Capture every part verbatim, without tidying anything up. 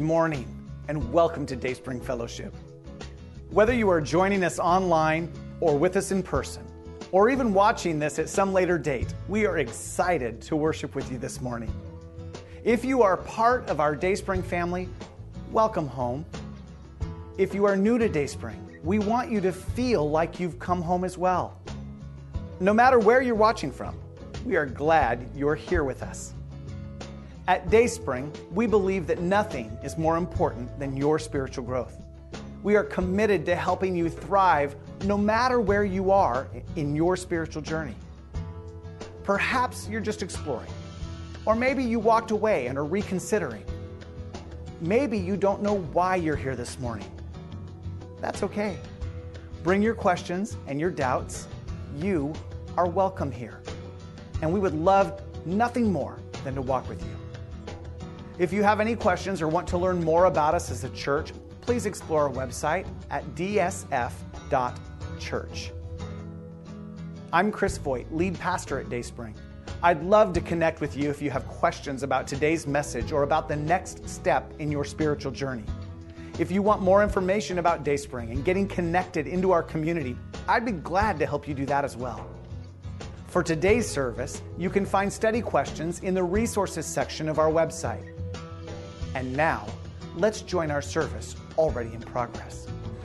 morning, and welcome to Dayspring Fellowship. Whether you are joining us online or with us in person, or even watching this at some later date, we are excited to worship with you this morning. If you are part of our Dayspring family, welcome home. If you are new to Dayspring, we want you to feel like you've come home as well. No matter where you're watching from, we are glad you're here with us. At Dayspring, we believe that nothing is more important than your spiritual growth. We are committed to helping you thrive no matter where you are in your spiritual journey. Perhaps you're just exploring, or maybe you walked away and are reconsidering. Maybe you don't know why you're here this morning. That's okay. Bring your questions and your doubts. You are welcome here. And we would love nothing more than to walk with you. If you have any questions or want to learn more about us as a church, please explore our website at d s f dot church. I'm Chris Voigt, lead pastor at Dayspring. I'd love to connect with you if you have questions about today's message or about the next step in your spiritual journey. If you want more information about Dayspring and getting connected into our community, I'd be glad to help you do that as well. For today's service, you can find study questions in the resources section of our website. And now, let's join our service already in progress.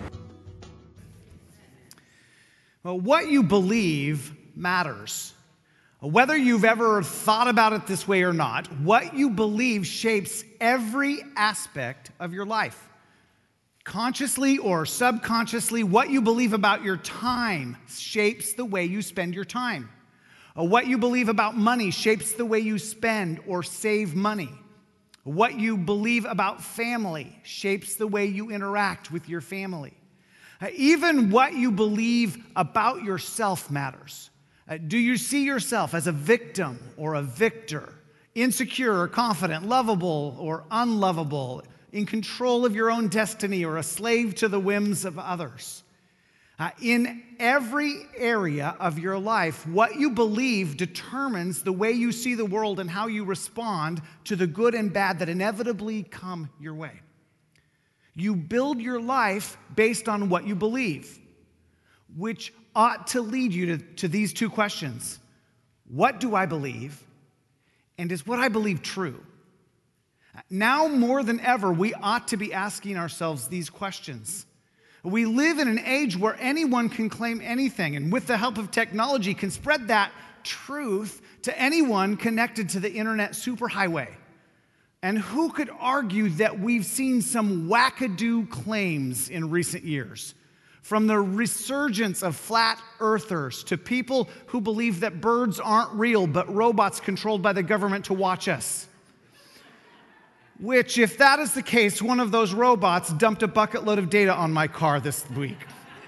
Well, what you believe matters. Whether you've ever thought about it this way or not, what you believe shapes every aspect of your life. Consciously or subconsciously, what you believe about your time shapes the way you spend your time. What you believe about money shapes the way you spend or save money. What you believe about family shapes the way you interact with your family. Uh, even what you believe about yourself matters. Uh, do you see yourself as a victim or a victor, insecure or confident, lovable or unlovable, in control of your own destiny or a slave to the whims of others? Uh, in every area of your life, what you believe determines the way you see the world and how you respond to the good and bad that inevitably come your way. You build your life based on what you believe, which ought to lead you to, to these two questions. What do I believe? And is what I believe true? Now more than ever, we ought to be asking ourselves these questions. We live in an age where anyone can claim anything, and with the help of technology can spread that truth to anyone connected to the internet superhighway. And who could argue that we've seen some wackadoo claims in recent years? From the resurgence of flat earthers to people who believe that birds aren't real but robots controlled by the government to watch us. Which, if that is the case, one of those robots dumped a bucket load of data on my car this week.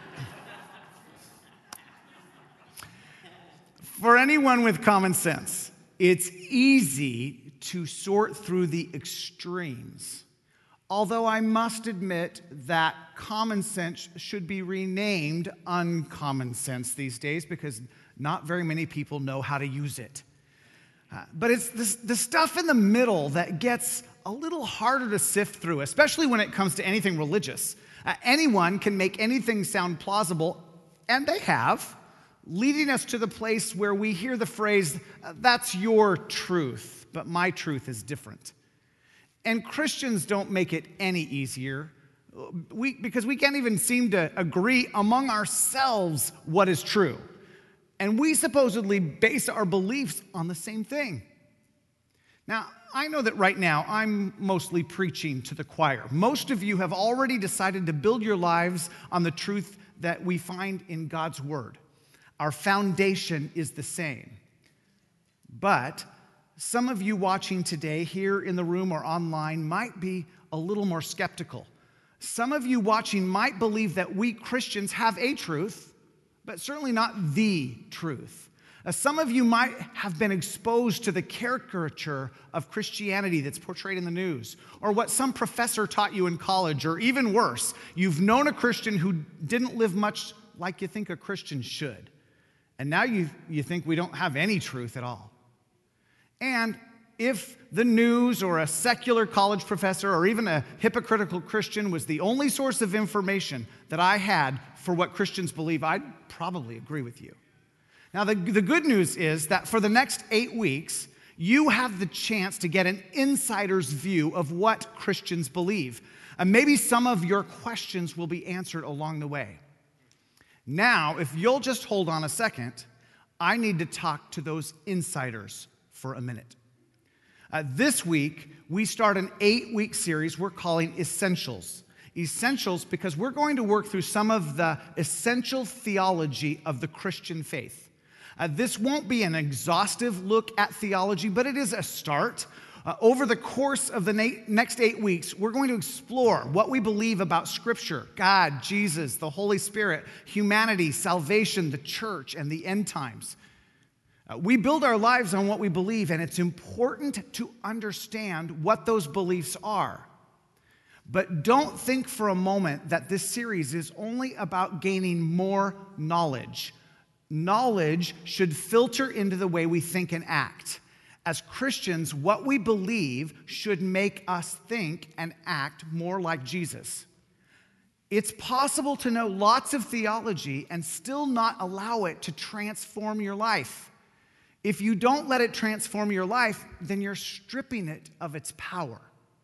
For anyone with common sense, it's easy to sort through the extremes. Although I must admit that common sense should be renamed uncommon sense these days because not very many people know how to use it. Uh, but it's this, the stuff in the middle that gets a little harder to sift through, especially when it comes to anything religious. Uh, anyone can make anything sound plausible, and they have, leading us to the place where we hear the phrase, that's your truth, but my truth is different. And Christians don't make it any easier we, because we can't even seem to agree among ourselves what is true. And we supposedly base our beliefs on the same thing. Now, I know that right now I'm mostly preaching to the choir. Most of you have already decided to build your lives on the truth that we find in God's Word. Our foundation is the same. But some of you watching today here in the room or online might be a little more skeptical. Some of you watching might believe that we Christians have a truth, but certainly not the truth. Uh, some of you might have been exposed to the caricature of Christianity that's portrayed in the news, or what some professor taught you in college, or even worse, you've known a Christian who didn't live much like you think a Christian should. And now you, you think we don't have any truth at all. And if the news or a secular college professor or even a hypocritical Christian was the only source of information that I had for what Christians believe, I'd probably agree with you. Now, the, the good news is that for the next eight weeks, you have the chance to get an insider's view of what Christians believe. And maybe some of your questions will be answered along the way. Now, if you'll just hold on a second, I need to talk to those insiders for a minute. Uh, this week, we start an eight-week series we're calling Essentials. Essentials because we're going to work through some of the essential theology of the Christian faith. Uh, this won't be an exhaustive look at theology, but it is a start. Uh, over the course of the na- next eight weeks, we're going to explore what we believe about Scripture, God, Jesus, the Holy Spirit, humanity, salvation, the church, and the end times. Uh, we build our lives on what we believe, and it's important to understand what those beliefs are. But don't think for a moment that this series is only about gaining more knowledge. Knowledge should filter into the way we think and act. As Christians, what we believe should make us think and act more like Jesus. It's possible to know lots of theology and still not allow it to transform your life. If you don't let it transform your life, then you're stripping it of its power.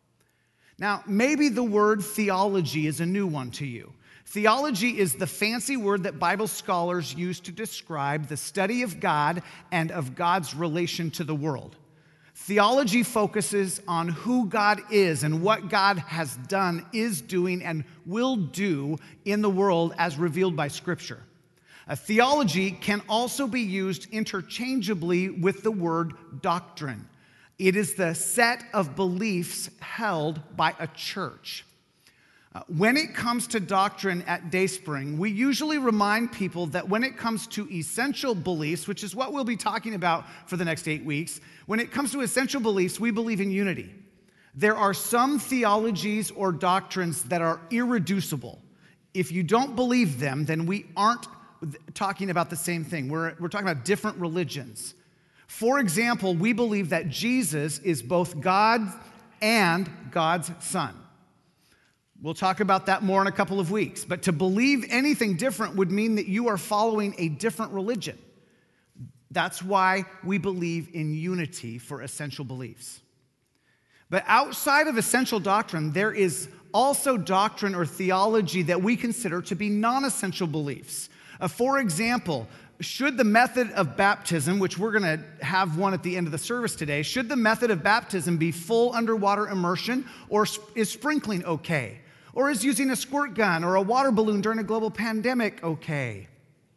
Now, maybe the word theology is a new one to you. Theology is the fancy word that Bible scholars use to describe the study of God and of God's relation to the world. Theology focuses on who God is and what God has done, is doing, and will do in the world as revealed by Scripture. A theology can also be used interchangeably with the word doctrine. It is the set of beliefs held by a church. Uh, when it comes to doctrine at Dayspring, we usually remind people that when it comes to essential beliefs, which is what we'll be talking about for the next eight weeks, when it comes to essential beliefs, we believe in unity. There are some theologies or doctrines that are irreducible. If you don't believe them, then we aren't talking about the same thing. We're, we're talking about different religions. For example, we believe that Jesus is both God and God's Son. We'll talk about that more in a couple of weeks. But to believe anything different would mean that you are following a different religion. That's why we believe in unity for essential beliefs. But outside of essential doctrine, there is also doctrine or theology that we consider to be non-essential beliefs. Uh, for example, should the method of baptism, which we're going to have one at the end of the service today, should the method of baptism be full underwater immersion, or is sprinkling okay? Or is using a squirt gun or a water balloon during a global pandemic okay?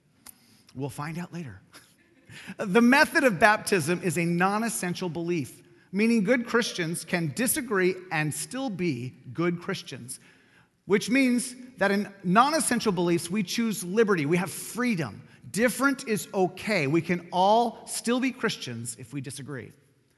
We'll find out later. The method of baptism is a non-essential belief, meaning good Christians can disagree and still be good Christians, which means that in non-essential beliefs, we choose liberty. We have freedom. Different is okay. We can all still be Christians if we disagree.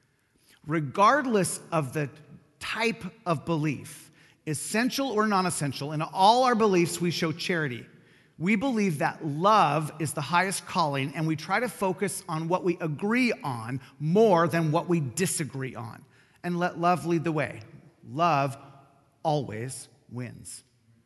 Regardless of the type of belief, essential or non-essential, in all our beliefs, we show charity. We believe that love is the highest calling, and we try to focus on what we agree on more than what we disagree on, and let love lead the way. Love always wins.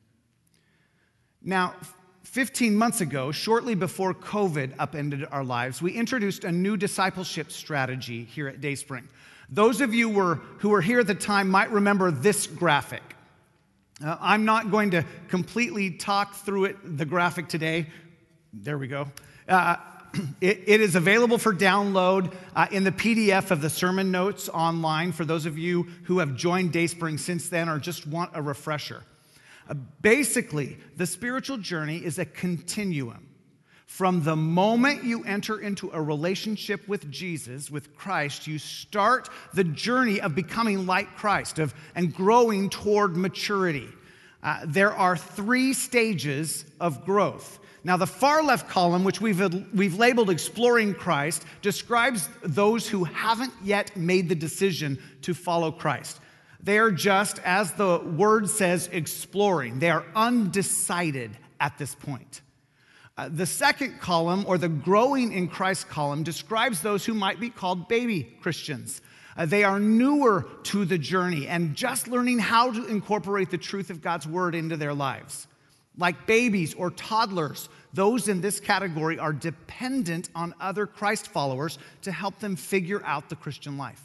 Now, fifteen months ago, shortly before COVID upended our lives, we introduced a new discipleship strategy here at Dayspring. Those of you were, who were here at the time might remember this graphic. Uh, I'm not going to completely talk through it, the graphic today. There we go. Uh, it, it is available for download uh, in the P D F of the sermon notes online for those of you who have joined Dayspring since then or just want a refresher. Uh, basically, the spiritual journey is a continuum. From the moment you enter into a relationship with Jesus, with Christ, you start the journey of becoming like Christ of, and growing toward maturity. Uh, there are three stages of growth. Now, the far left column, which we've, we've labeled Exploring Christ, describes those who haven't yet made the decision to follow Christ. They are just, as the word says, exploring. They are undecided at this point. Uh, the second column, or the growing in Christ column, describes those who might be called baby Christians. Uh, they are newer to the journey and just learning how to incorporate the truth of God's word into their lives. Like babies or toddlers, those in this category are dependent on other Christ followers to help them figure out the Christian life.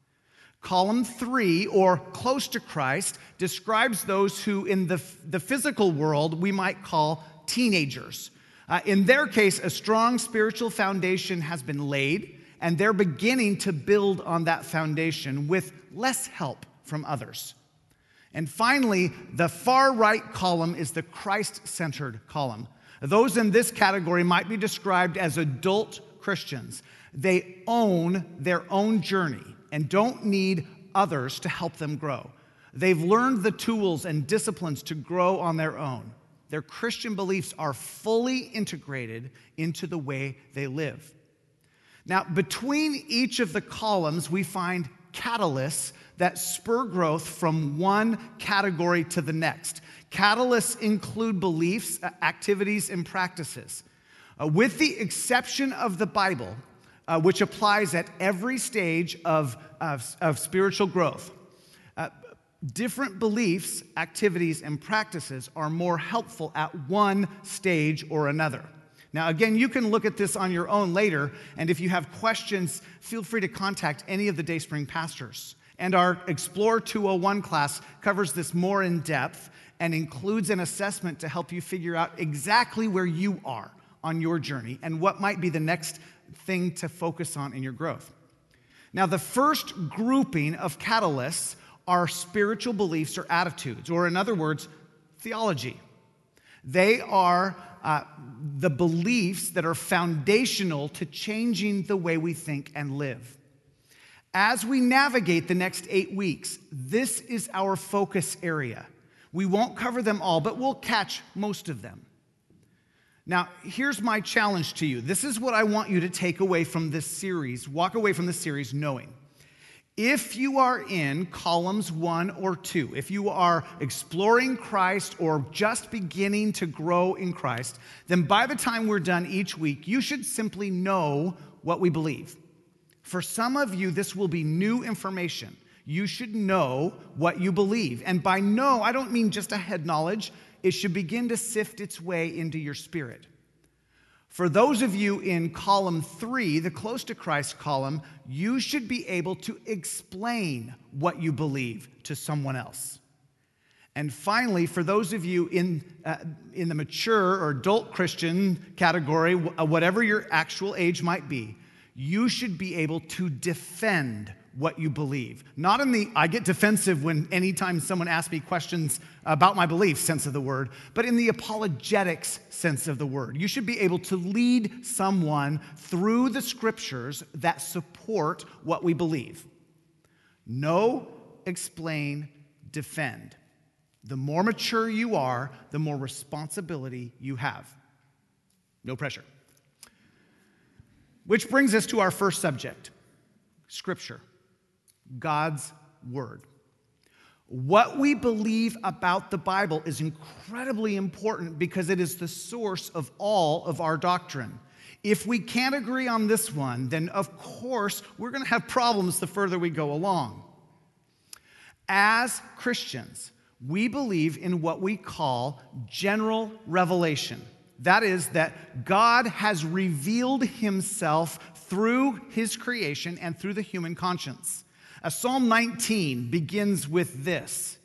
Column three, or close to Christ, describes those who in the, the physical world we might call teenagers. Uh, in their case, a strong spiritual foundation has been laid, and they're beginning to build on that foundation with less help from others. And finally, the far right column is the Christ-centered column. Those in this category might be described as adult Christians. They own their own journey and don't need others to help them grow. They've learned the tools and disciplines to grow on their own. Their Christian beliefs are fully integrated into the way they live. Now, between each of the columns, we find catalysts that spur growth from one category to the next. Catalysts include beliefs, activities, and practices. Uh, with the exception of the Bible, uh, which applies at every stage of, of, of spiritual growth, uh, different beliefs, activities, and practices are more helpful at one stage or another. Now, again, you can look at this on your own later, and if you have questions, feel free to contact any of the Dayspring pastors. And our Explore two oh one class covers this more in depth and includes an assessment to help you figure out exactly where you are on your journey and what might be the next thing to focus on in your growth. Now, the first grouping of catalysts are spiritual beliefs or attitudes, or in other words, theology. They are uh, the beliefs that are foundational to changing the way we think and live. As we navigate the next eight weeks, this is our focus area. We won't cover them all, but we'll catch most of them. Now, here's my challenge to you. This is what I want you to take away from this series, walk away from this series knowing. If you are in columns one or two, if you are exploring Christ or just beginning to grow in Christ, then by the time we're done each week, you should simply know what we believe. For some of you, this will be new information. You should know what you believe. And by know, I don't mean just a head knowledge. It should begin to sift its way into your spirit. For those of you in column three, the close to Christ column, you should be able to explain what you believe to someone else. And finally, for those of you in, uh, in the mature or adult Christian category, whatever your actual age might be, you should be able to defend what you believe. Not in the, I get defensive when anytime someone asks me questions about my belief sense of the word, but in the apologetics sense of the word. You should be able to lead someone through the scriptures that support what we believe. Know, explain, defend. The more mature you are, the more responsibility you have. No pressure. Which brings us to our first subject, Scripture. God's Word. What we believe about the Bible is incredibly important because it is the source of all of our doctrine. If we can't agree on this one, then of course we're going to have problems the further we go along. As Christians, we believe in what we call general revelation. That is, that God has revealed himself through his creation and through the human conscience. Uh, Psalm nineteen begins with this.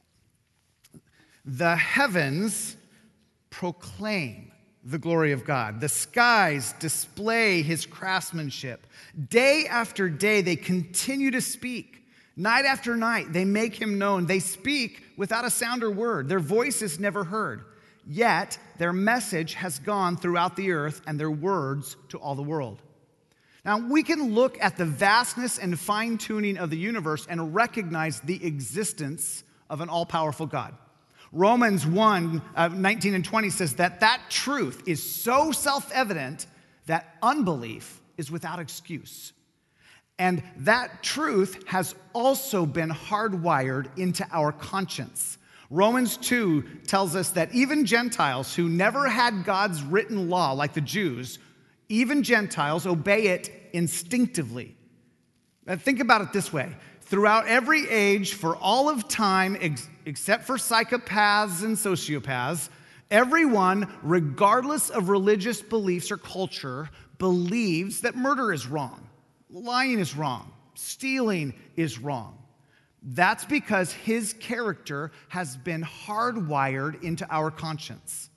The heavens proclaim the glory of God. The skies display his craftsmanship. Day after day, they continue to speak. Night after night, they make him known. They speak without a sound or word. Their voice is never heard. Yet, their message has gone throughout the earth and their words to all the world. Now, we can look at the vastness and fine-tuning of the universe and recognize the existence of an all-powerful God. Romans one, uh, nineteen and twenty says that that truth is so self-evident that unbelief is without excuse. And that truth has also been hardwired into our conscience. Romans two tells us that even Gentiles who never had God's written law, like the Jews, even Gentiles obey it instinctively. Uh, Think about it this way. Throughout every age, for all of time, ex- except for psychopaths and sociopaths, everyone, regardless of religious beliefs or culture, believes that murder is wrong, lying is wrong, stealing is wrong. That's because his character has been hardwired into our conscience.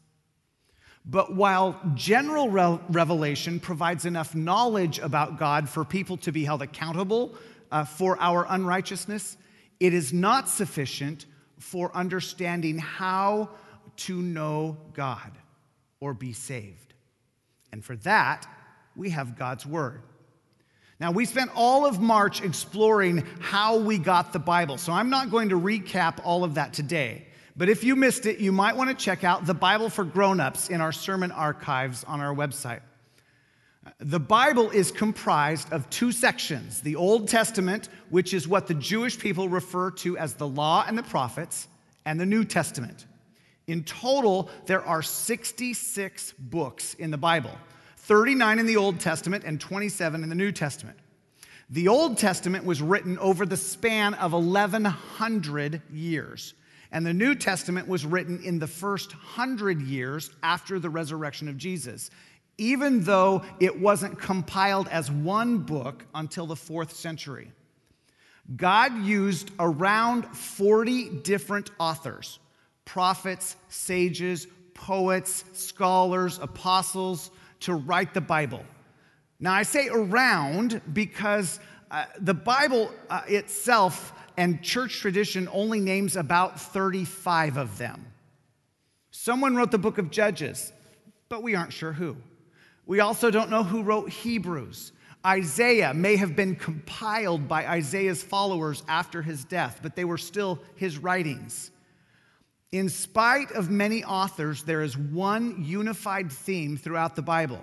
But while general re- revelation provides enough knowledge about God for people to be held accountable uh, for our unrighteousness, it is not sufficient for understanding how to know God or be saved. And for that, we have God's Word. Now, we spent all of March exploring how we got the Bible, so I'm not going to recap all of that today. But if you missed it, you might want to check out the Bible for Grown-ups in our sermon archives on our website. The Bible is comprised of two sections: the Old Testament, which is what the Jewish people refer to as the Law and the Prophets, and the New Testament. In total, there are sixty-six books in the Bible, thirty-nine in the Old Testament and twenty-seven in the New Testament. The Old Testament was written over the span of eleven hundred years, and the New Testament was written in the first hundred years after the resurrection of Jesus, even though it wasn't compiled as one book until the fourth century. God used around forty different authors, prophets, sages, poets, scholars, apostles, to write the Bible. Now, I say around because uh, the Bible uh, itself and church tradition only names about thirty-five of them. Someone wrote the book of Judges, but we aren't sure who. We also don't know who wrote Hebrews. Isaiah may have been compiled by Isaiah's followers after his death, but they were still his writings. In spite of many authors, there is one unified theme throughout the Bible.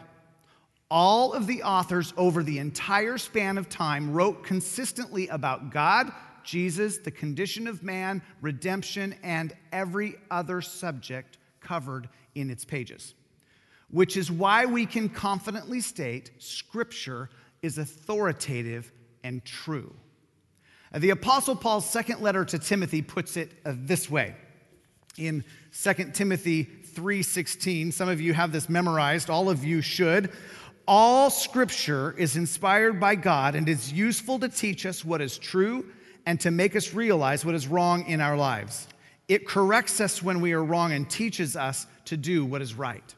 All of the authors over the entire span of time wrote consistently about God, Jesus, the condition of man, redemption, and every other subject covered in its pages. Which is why we can confidently state Scripture is authoritative and true. The Apostle Paul's second letter to Timothy puts it this way. In Second Timothy three sixteen, some of you have this memorized, all of you should. All Scripture is inspired by God and is useful to teach us what is true and to make us realize what is wrong in our lives. It corrects us when we are wrong and teaches us to do what is right.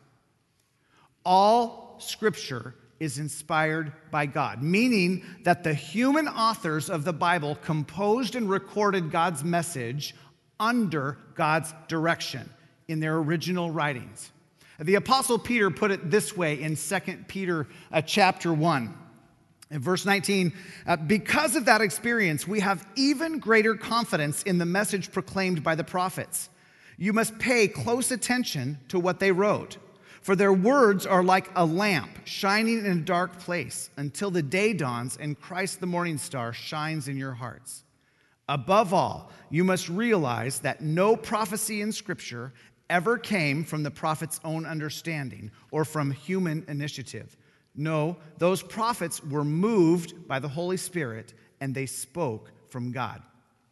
All Scripture is inspired by God, meaning that the human authors of the Bible composed and recorded God's message under God's direction in their original writings. The Apostle Peter put it this way in Second Peter uh, chapter one. In verse nineteen, uh, because of that experience, we have even greater confidence in the message proclaimed by the prophets. You must pay close attention to what they wrote, for their words are like a lamp shining in a dark place until the day dawns and Christ the morning star shines in your hearts. Above all, you must realize that no prophecy in Scripture ever came from the prophet's own understanding or from human initiative. No, those prophets were moved by the Holy Spirit and they spoke from God.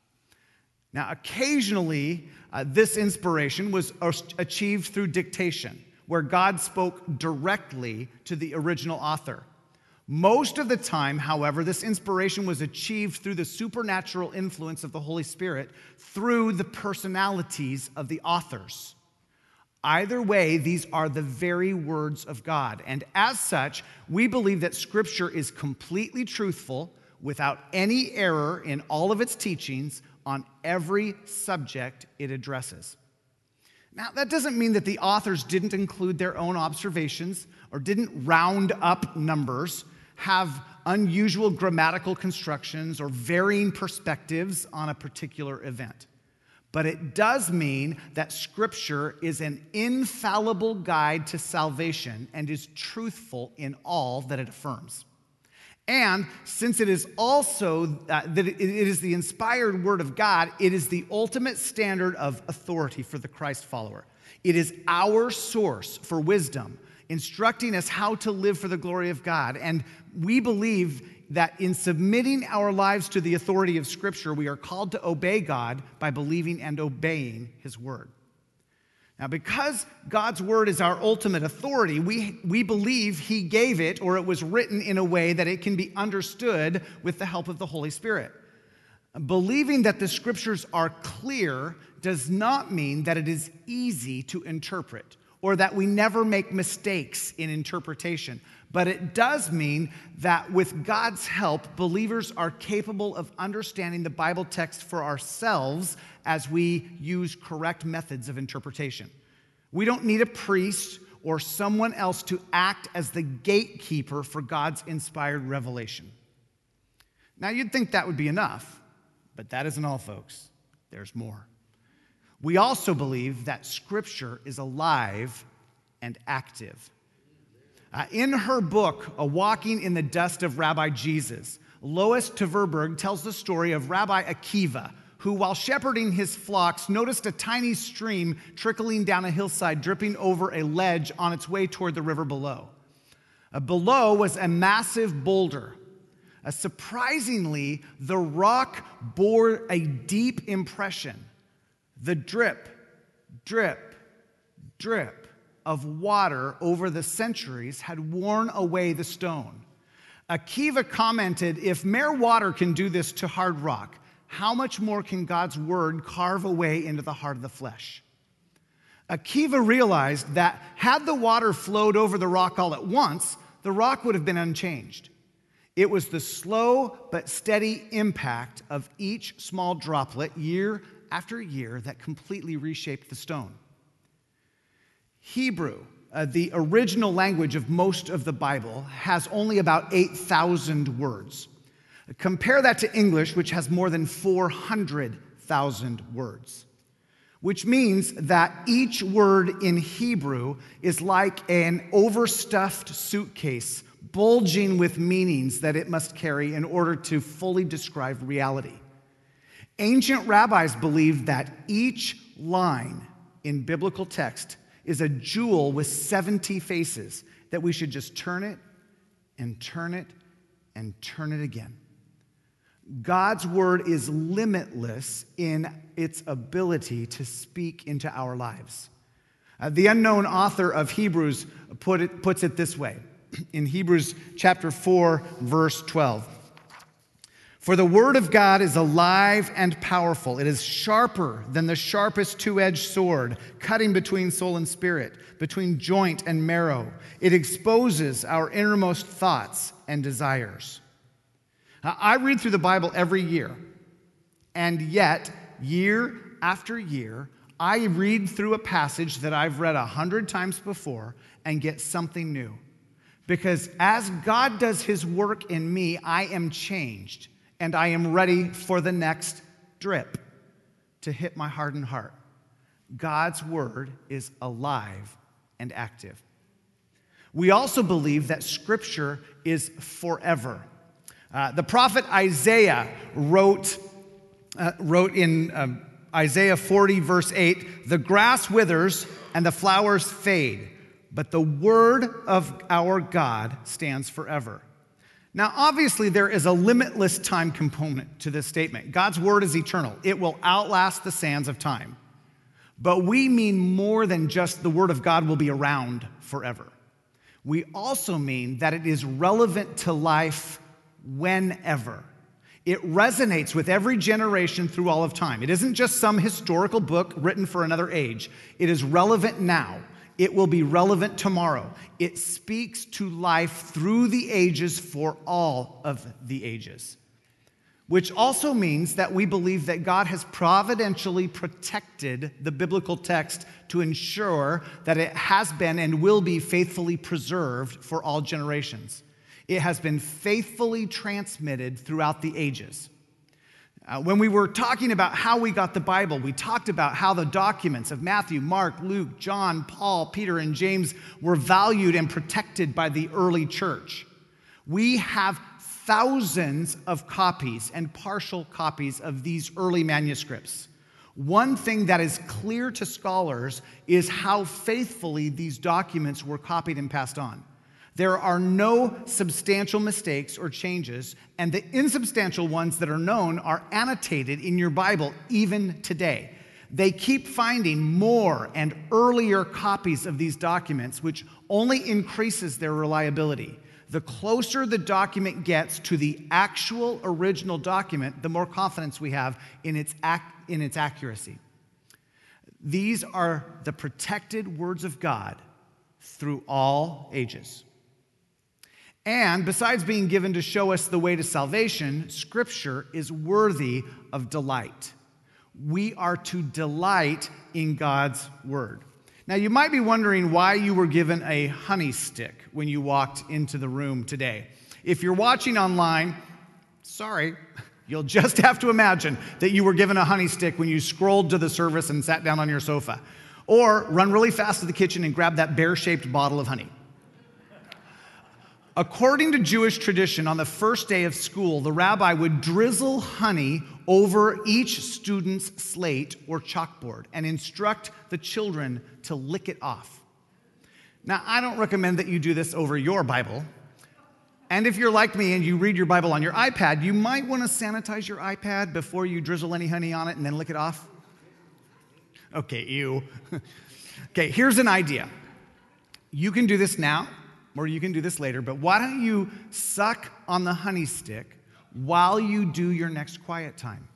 Now, occasionally, uh, this inspiration was achieved through dictation, where God spoke directly to the original author. Most of the time, however, this inspiration was achieved through the supernatural influence of the Holy Spirit through the personalities of the authors. Either way, these are the very words of God. And as such, we believe that Scripture is completely truthful, without any error in all of its teachings on every subject it addresses. Now, that doesn't mean that the authors didn't include their own observations or didn't round up numbers, have unusual grammatical constructions, or varying perspectives on a particular event. But it does mean that Scripture is an infallible guide to salvation and is truthful in all that it affirms. And since it is also uh, that it is the inspired Word of God, it is the ultimate standard of authority for the Christ follower. It is our source for wisdom, instructing us how to live for the glory of God. And we believe that in submitting our lives to the authority of Scripture, we are called to obey God by believing and obeying His Word. Now, because God's Word is our ultimate authority, we, we believe He gave it, or it was written in a way that it can be understood with the help of the Holy Spirit. Believing that the Scriptures are clear does not mean that it is easy to interpret, or that we never make mistakes in interpretation. But it does mean that with God's help, believers are capable of understanding the Bible text for ourselves as we use correct methods of interpretation. We don't need a priest or someone else to act as the gatekeeper for God's inspired revelation. Now, you'd think that would be enough, but that isn't all, folks. There's more. We also believe that Scripture is alive and active. Uh, in her book, A Walking in the Dust of Rabbi Jesus, Lois Tverberg tells the story of Rabbi Akiva, who, while shepherding his flocks, noticed a tiny stream trickling down a hillside, dripping over a ledge on its way toward the river below. Uh, below was a massive boulder. Uh, surprisingly, the rock bore a deep impression. The drip, drip, drip of water over the centuries had worn away the stone. Akiva commented, if mere water can do this to hard rock, how much more can God's word carve away into the heart of the flesh? Akiva realized that had the water flowed over the rock all at once, the rock would have been unchanged. It was the slow but steady impact of each small droplet year after year that completely reshaped the stone. Hebrew, uh, the original language of most of the Bible, has only about eight thousand words. Compare that to English, which has more than four hundred thousand words, which means that each word in Hebrew is like an overstuffed suitcase bulging with meanings that it must carry in order to fully describe reality. Ancient rabbis believed that each line in biblical text is a jewel with seventy faces, that we should just turn it and turn it and turn it again. God's word is limitless in its ability to speak into our lives. Uh, the unknown author of Hebrews put it, puts it this way in Hebrews chapter four, verse twelve. For the word of God is alive and powerful. It is sharper than the sharpest two-edged sword, cutting between soul and spirit, between joint and marrow. It exposes our innermost thoughts and desires. Now, I read through the Bible every year, and yet, year after year, I read through a passage that I've read a hundred times before and get something new. Because as God does His work in me, I am changed. And I am ready for the next drip to hit my hardened heart. God's word is alive and active. We also believe that Scripture is forever. Uh, the prophet Isaiah wrote, uh, wrote in uh, Isaiah forty, verse eight, the grass withers and the flowers fade, but the word of our God stands forever. Now, obviously, there is a limitless time component to this statement. God's word is eternal. It will outlast the sands of time. But we mean more than just the word of God will be around forever. We also mean that it is relevant to life whenever. It resonates with every generation through all of time. It isn't just some historical book written for another age. It is relevant now. It will be relevant tomorrow. It speaks to life through the ages for all of the ages. Which also means that we believe that God has providentially protected the biblical text to ensure that it has been and will be faithfully preserved for all generations. It has been faithfully transmitted throughout the ages. Uh, when we were talking about how we got the Bible, we talked about how the documents of Matthew, Mark, Luke, John, Paul, Peter, and James were valued and protected by the early church. We have thousands of copies and partial copies of these early manuscripts. One thing that is clear to scholars is how faithfully these documents were copied and passed on. There are no substantial mistakes or changes, and the insubstantial ones that are known are annotated in your Bible even today. They keep finding more and earlier copies of these documents, which only increases their reliability. The closer the document gets to the actual original document, the more confidence we have in its, ac- in its accuracy. These are the protected words of God through all ages. And besides being given to show us the way to salvation, Scripture is worthy of delight. We are to delight in God's Word. Now, you might be wondering why you were given a honey stick when you walked into the room today. If you're watching online, sorry, you'll just have to imagine that you were given a honey stick when you scrolled to the service and sat down on your sofa. Or run really fast to the kitchen and grab that bear-shaped bottle of honey. According to Jewish tradition, on the first day of school, the rabbi would drizzle honey over each student's slate or chalkboard and instruct the children to lick it off. Now, I don't recommend that you do this over your Bible. And if you're like me and you read your Bible on your iPad, you might want to sanitize your iPad before you drizzle any honey on it and then lick it off. Okay, ew. Okay, here's an idea. You can do this now, or you can do this later, but why don't you suck on the honey stick while you do your next quiet time?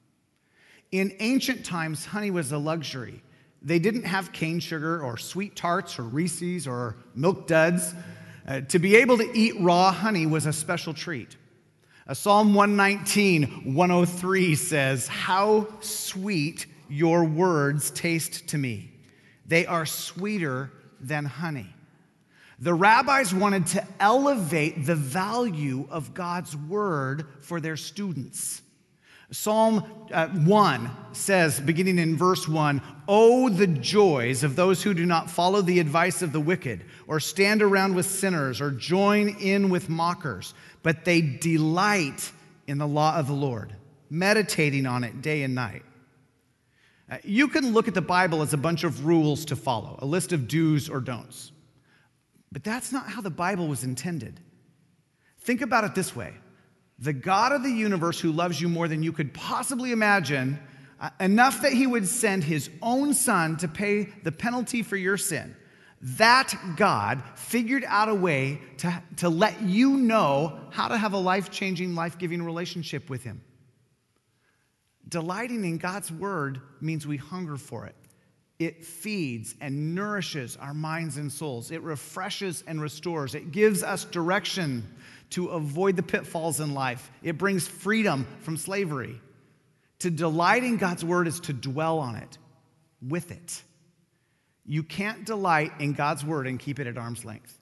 In ancient times, honey was a luxury. They didn't have cane sugar or sweet tarts or Reese's or milk duds. Uh, to be able to eat raw honey was a special treat. Uh, Psalm one nineteen, one oh three says, "How sweet your words taste to me. They are sweeter than honey." The rabbis wanted to elevate the value of God's word for their students. Psalm uh, one says, beginning in verse one, "Oh, the joys of those who do not follow the advice of the wicked, or stand around with sinners, or join in with mockers, but they delight in the law of the Lord, meditating on it day and night." Uh, you can look at the Bible as a bunch of rules to follow, a list of do's or don'ts. But that's not how the Bible was intended. Think about it this way. The God of the universe, who loves you more than you could possibly imagine, uh, enough that he would send his own son to pay the penalty for your sin, that God figured out a way to, to let you know how to have a life-changing, life-giving relationship with him. Delighting in God's word means we hunger for it. It feeds and nourishes our minds and souls. It refreshes and restores. It gives us direction to avoid the pitfalls in life. It brings freedom from slavery. To delight in God's word is to dwell on it, with it. You can't delight in God's word and keep it at arm's length.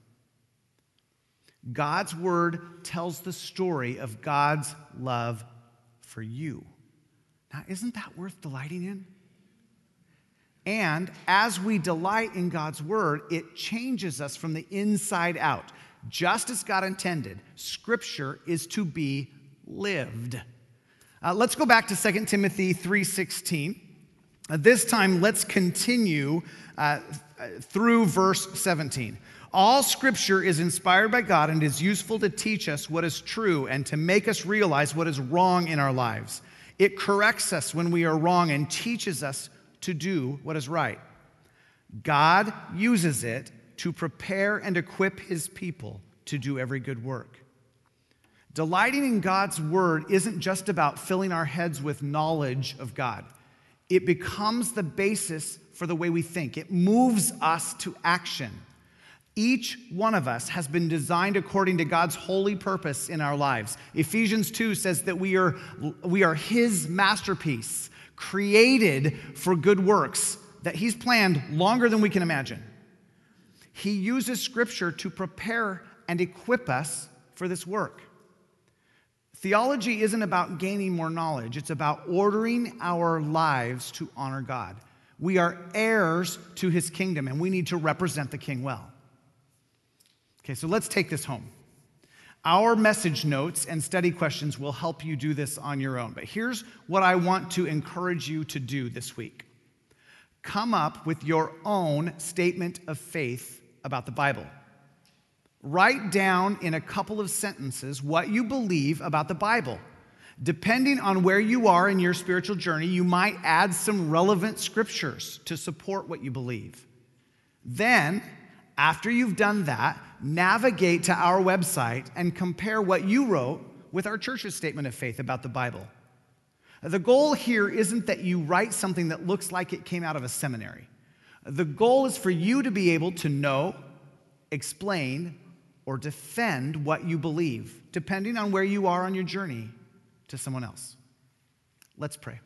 God's word tells the story of God's love for you. Now, isn't that worth delighting in? And as we delight in God's word, it changes us from the inside out. Just as God intended, Scripture is to be lived. Uh, let's go back to Second Timothy three sixteen. Uh, this time, let's continue uh, through verse seventeen. "All Scripture is inspired by God and is useful to teach us what is true and to make us realize what is wrong in our lives. It corrects us when we are wrong and teaches us to do what is right. God uses it to prepare and equip his people to do every good work." Delighting in God's word isn't just about filling our heads with knowledge of God. It becomes the basis for the way we think. It moves us to action. Each one of us has been designed according to God's holy purpose in our lives. Ephesians two says that we are, we are his masterpiece, created for good works that he's planned longer than we can imagine. He uses Scripture to prepare and equip us for this work. Theology isn't about gaining more knowledge. It's about ordering our lives to honor God. We are heirs to his kingdom, and we need to represent the king well. Okay, so let's take this home. Our message notes and study questions will help you do this on your own. But here's what I want to encourage you to do this week. Come up with your own statement of faith about the Bible. Write down in a couple of sentences what you believe about the Bible. Depending on where you are in your spiritual journey, you might add some relevant scriptures to support what you believe. Then, after you've done that, navigate to our website and compare what you wrote with our church's statement of faith about the Bible. The goal here isn't that you write something that looks like it came out of a seminary. The goal is for you to be able to know, explain, or defend what you believe, depending on where you are on your journey to someone else. Let's pray.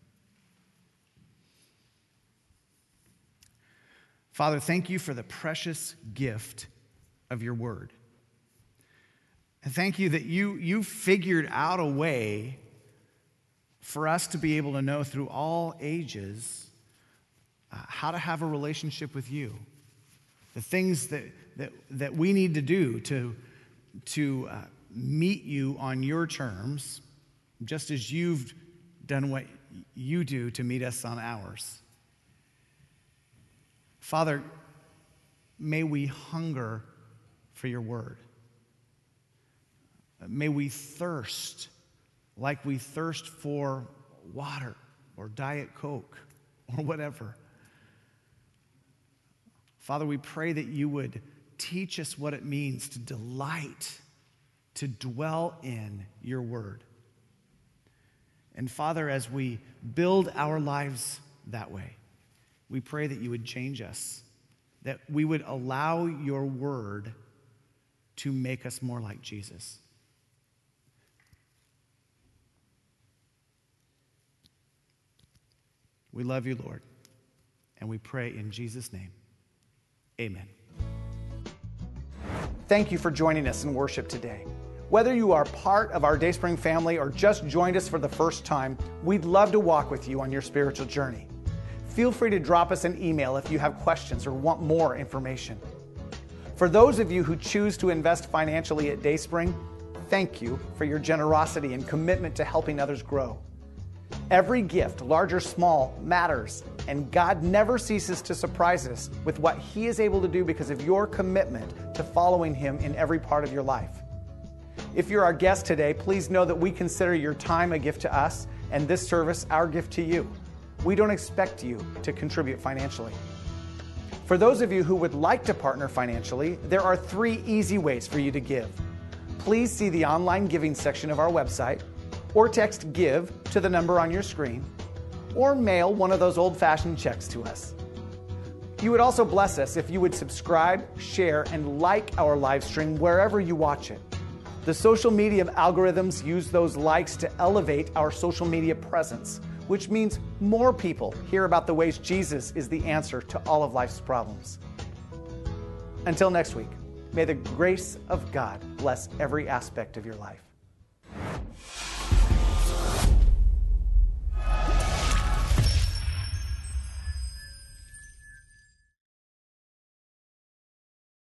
Father, thank you for the precious gift of your word. And thank you that you, you figured out a way for us to be able to know through all ages uh, how to have a relationship with you. The things that, that, that we need to do to, to uh, meet you on your terms, just as you've done what you do to meet us on ours. Father, may we hunger for your word. May we thirst like we thirst for water or Diet Coke or whatever. Father, we pray that you would teach us what it means to delight, to dwell in your word. And Father, as we build our lives that way, we pray that you would change us, that we would allow your word to make us more like Jesus. We love you, Lord, and we pray in Jesus' name. Amen. Thank you for joining us in worship today. Whether you are part of our Dayspring family or just joined us for the first time, we'd love to walk with you on your spiritual journey. Feel free to drop us an email if you have questions or want more information. For those of you who choose to invest financially at Dayspring, thank you for your generosity and commitment to helping others grow. Every gift, large or small, matters, and God never ceases to surprise us with what He is able to do because of your commitment to following Him in every part of your life. If you're our guest today, please know that we consider your time a gift to us and this service our gift to you. We don't expect you to contribute financially. For those of you who would like to partner financially, there are three easy ways for you to give. Please see the online giving section of our website, or text GIVE to the number on your screen, or mail one of those old-fashioned checks to us. You would also bless us if you would subscribe, share, and like our live stream wherever you watch it. The social media algorithms use those likes to elevate our social media presence, which means more people hear about the ways Jesus is the answer to all of life's problems. Until next week, may the grace of God bless every aspect of your life.